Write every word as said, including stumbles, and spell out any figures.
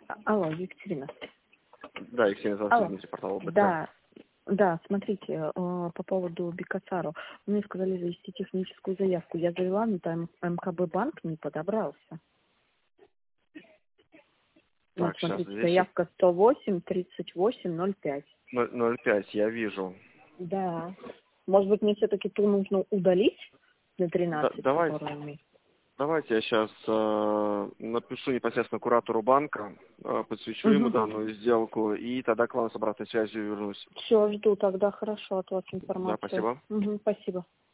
Алло, Екатерина. Да, Екатерина, здравствуйте, портал ОБК. Да, да, смотрите, э, по поводу Бикасару. Мне сказали завести техническую заявку. Я завела, но там МКБ банк не подобрался. Вот, Так, сейчас смотрите, здесь заявка сто восемь тридцать восемь ноль пять. ноль пять, я вижу. Да. Может быть, мне все-таки ту нужно удалить на тринадцать, Да, давайте, которую мы... давайте я сейчас э, напишу непосредственно куратору банка, э, подсвечу ему Угу. данную сделку, и тогда к вам с обратной связью вернусь. Все, жду тогда хорошо от вас Да, информацию. спасибо. Угу, спасибо.